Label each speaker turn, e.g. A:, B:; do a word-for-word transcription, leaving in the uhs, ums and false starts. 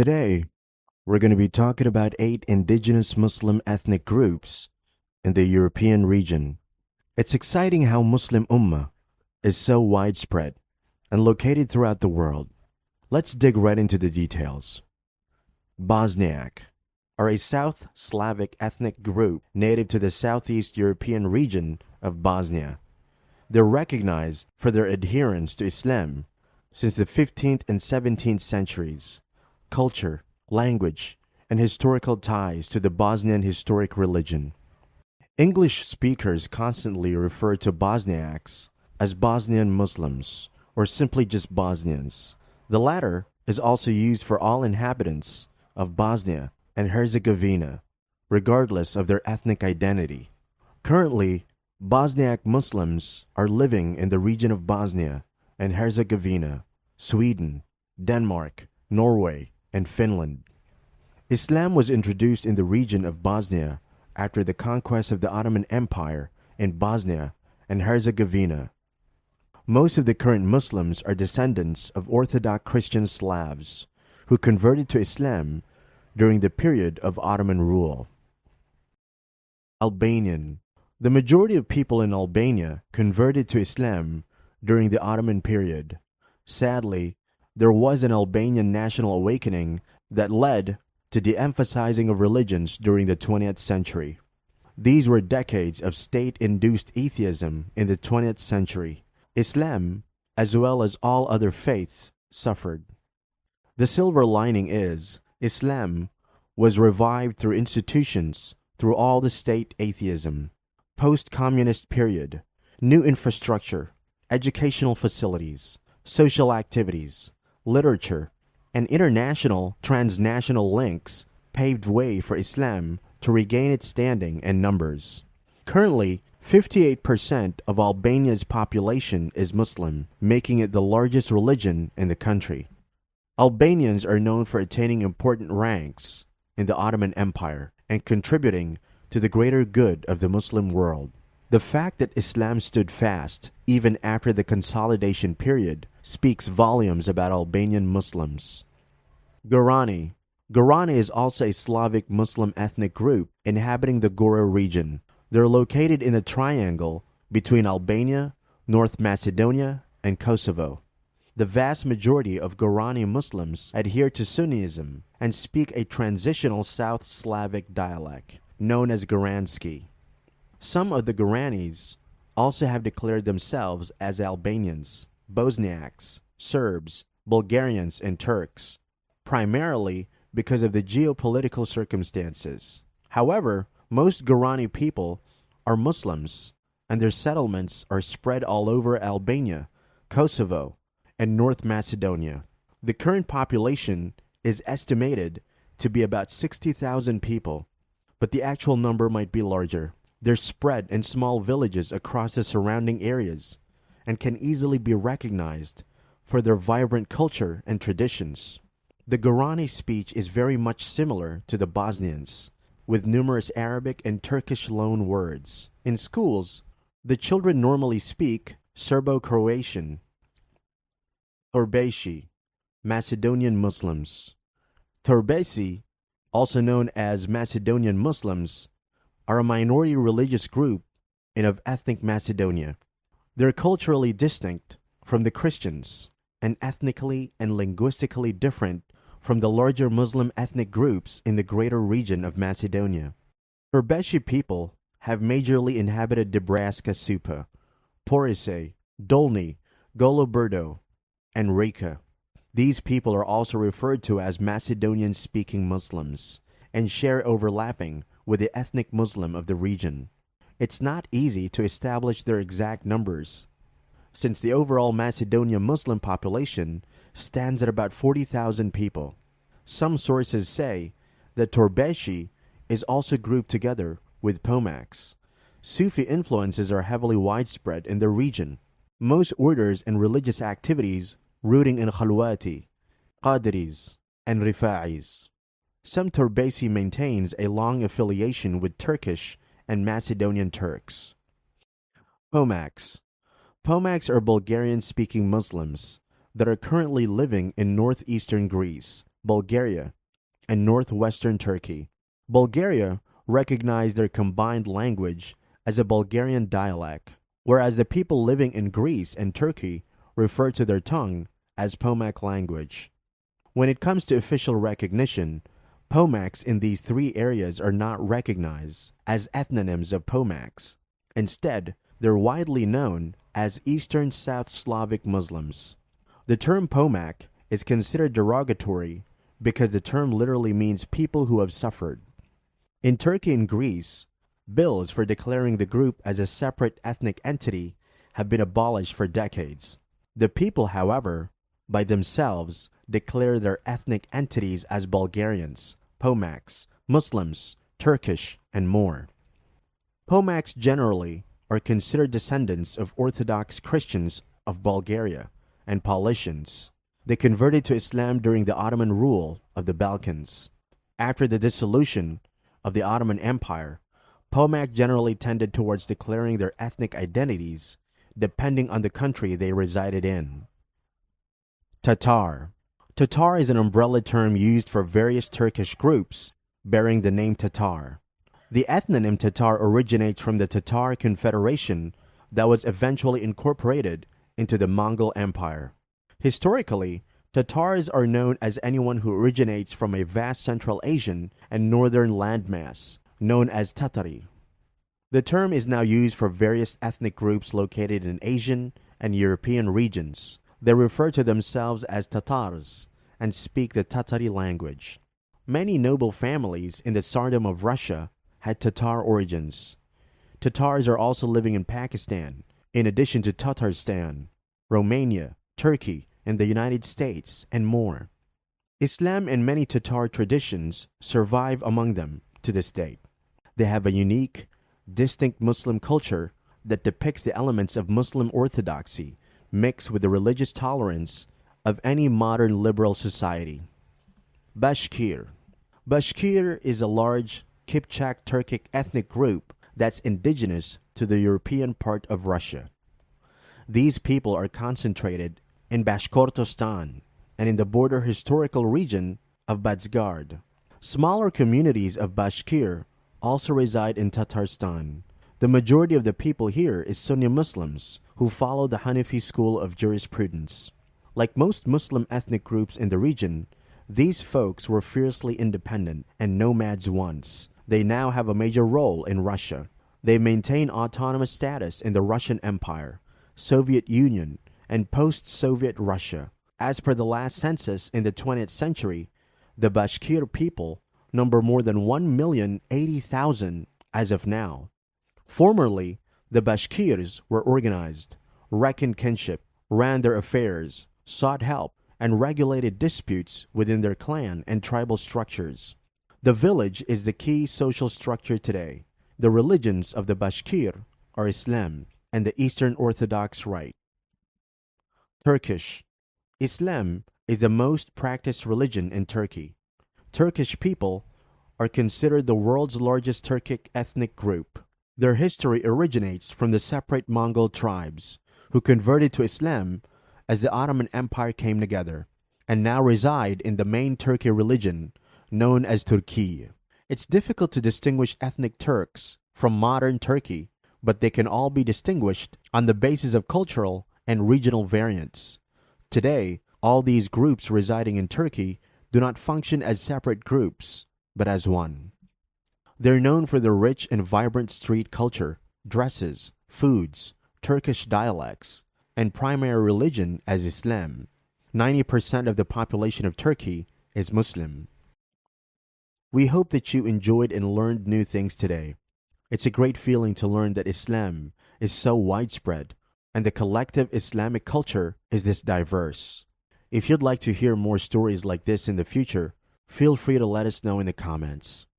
A: Today, we're going to be talking about eight indigenous Muslim ethnic groups in the European region. It's exciting how Muslim Ummah is so widespread and located throughout the world. Let's dig right into the details. Bosniak are a South Slavic ethnic group native to the Southeast European region of Bosnia. They're recognized for their adherence to Islam since the fifteenth and seventeenth centuries. Culture, language, and historical ties to the Bosnian historic religion. English speakers constantly refer to Bosniaks as Bosnian Muslims or simply just Bosnians. The latter is also used for all inhabitants of Bosnia and Herzegovina, regardless of their ethnic identity. Currently, Bosniak Muslims are living in the region of Bosnia and Herzegovina, Sweden, Denmark, Norway, and Finland. Islam was introduced in the region of Bosnia after the conquest of the Ottoman Empire in Bosnia and Herzegovina. Most of the current Muslims are descendants of Orthodox Christian Slavs who converted to Islam during the period of Ottoman rule. Albanian. The majority of people in Albania converted to Islam during the Ottoman period. Sadly, there was an Albanian national awakening that led to the emphasizing of religions during the twentieth century. These were decades of state-induced atheism in the twentieth century. Islam, as well as all other faiths, suffered. The silver lining is, Islam was revived through institutions through all the state atheism. Post-communist period, new infrastructure, educational facilities, social activities, literature, and international transnational links paved way for Islam to regain its standing and numbers. Currently, fifty-eight percent of Albania's population is Muslim, making it the largest religion in the country. Albanians are known for attaining important ranks in the Ottoman Empire and contributing to the greater good of the Muslim world. The fact that Islam stood fast even after the consolidation period speaks volumes about Albanian Muslims. Gorani. Gorani is also a Slavic Muslim ethnic group inhabiting the Gora region. They're located in the triangle between Albania, North Macedonia, and Kosovo. The vast majority of Gorani Muslims adhere to Sunnism and speak a transitional South Slavic dialect known as Goranski. Some of the Goranis also have declared themselves as Albanians, Bosniaks, Serbs, Bulgarians, and Turks, primarily because of the geopolitical circumstances. However, most Gorani people are Muslims, and their settlements are spread all over Albania, Kosovo, and North Macedonia. The current population is estimated to be about sixty thousand people, but the actual number might be larger. They're spread in small villages across the surrounding areas and can easily be recognized for their vibrant culture and traditions. The Gorani speech is very much similar to the Bosnians, with numerous Arabic and Turkish loan words. In schools, the children normally speak Serbo-Croatian, Torbeshi, Macedonian Muslims. Torbesi, also known as Macedonian Muslims, are a minority religious group in of ethnic Macedonia. They're culturally distinct from the Christians and ethnically and linguistically different from the larger Muslim ethnic groups in the greater region of Macedonia. Torbeshi people have majorly inhabited Nebraska Supa, Porise, Dolny, Goloberdo, and Reka. These people are also referred to as Macedonian-speaking Muslims and share overlapping with the ethnic Muslim of the region. It's not easy to establish their exact numbers, since the overall Macedonian Muslim population stands at about forty thousand people. Some sources say that Torbeshi is also grouped together with Pomaks. Sufi influences are heavily widespread in the region. Most orders and religious activities rooting in Khalwati, Qadiris, and Rifa'is. Some Torbesi maintains a long affiliation with Turkish and Macedonian Turks. Pomaks. Pomaks are Bulgarian-speaking Muslims that are currently living in northeastern Greece, Bulgaria, and northwestern Turkey. Bulgaria recognized their combined language as a Bulgarian dialect, whereas the people living in Greece and Turkey refer to their tongue as Pomak language. When it comes to official recognition, Pomaks in these three areas are not recognized as ethnonyms of Pomaks. Instead, they're widely known as Eastern South Slavic Muslims. The term Pomak is considered derogatory because the term literally means people who have suffered. In Turkey and Greece, bills for declaring the group as a separate ethnic entity have been abolished for decades. The people, however, by themselves declare their ethnic entities as Bulgarians, Pomaks, Muslims, Turkish, and more. Pomaks generally are considered descendants of Orthodox Christians of Bulgaria and Paulicians. They converted to Islam during the Ottoman rule of the Balkans. After the dissolution of the Ottoman Empire, Pomak generally tended towards declaring their ethnic identities depending on the country they resided in. Tatar. Tatar is an umbrella term used for various Turkish groups bearing the name Tatar. The ethnonym Tatar originates from the Tatar Confederation that was eventually incorporated into the Mongol Empire. Historically, Tatars are known as anyone who originates from a vast Central Asian and northern landmass, known as Tatari. The term is now used for various ethnic groups located in Asian and European regions. They refer to themselves as Tatars and speak the Tatari language. Many noble families in the Tsardom of Russia had Tatar origins. Tatars are also living in Pakistan, in addition to Tatarstan, Romania, Turkey, and the United States, and more. Islam and many Tatar traditions survive among them to this date. They have a unique, distinct Muslim culture that depicts the elements of Muslim orthodoxy mixed with the religious tolerance of any modern liberal society. Bashkir. Bashkir is a large Kipchak Turkic ethnic group that's indigenous to the European part of Russia. These people are concentrated in Bashkortostan and in the border historical region of Badzgard. Smaller communities of Bashkir also reside in Tatarstan. The majority of the people here is Sunni Muslims who follow the Hanafi school of jurisprudence. Like most Muslim ethnic groups in the region, these folks were fiercely independent and nomads once. They now have a major role in Russia. They maintain autonomous status in the Russian Empire, Soviet Union, and post-Soviet Russia. As per the last census in the twentieth century, the Bashkir people number more than one million eighty thousand as of now. Formerly, the Bashkirs were organized, reckoned kinship, ran their affairs, sought help, and regulated disputes within their clan and tribal structures. The village is the key social structure today. The religions of the Bashkir are Islam and the Eastern Orthodox Rite. Turkish. Islam is the most practiced religion in Turkey. Turkish people are considered the world's largest Turkic ethnic group. Their history originates from the separate Mongol tribes who converted to Islam as the Ottoman Empire came together and now reside in the main Turkey religion known as Turki. It's difficult to distinguish ethnic Turks from modern Turkey, but they can all be distinguished on the basis of cultural and regional variants. Today, all these groups residing in Turkey do not function as separate groups, but as one. They're known for their rich and vibrant street culture, dresses, foods, Turkish dialects, and primary religion as Islam. ninety percent of the population of Turkey is Muslim. We hope that you enjoyed and learned new things today. It's a great feeling to learn that Islam is so widespread and the collective Islamic culture is this diverse. If you'd like to hear more stories like this in the future, feel free to let us know in the comments.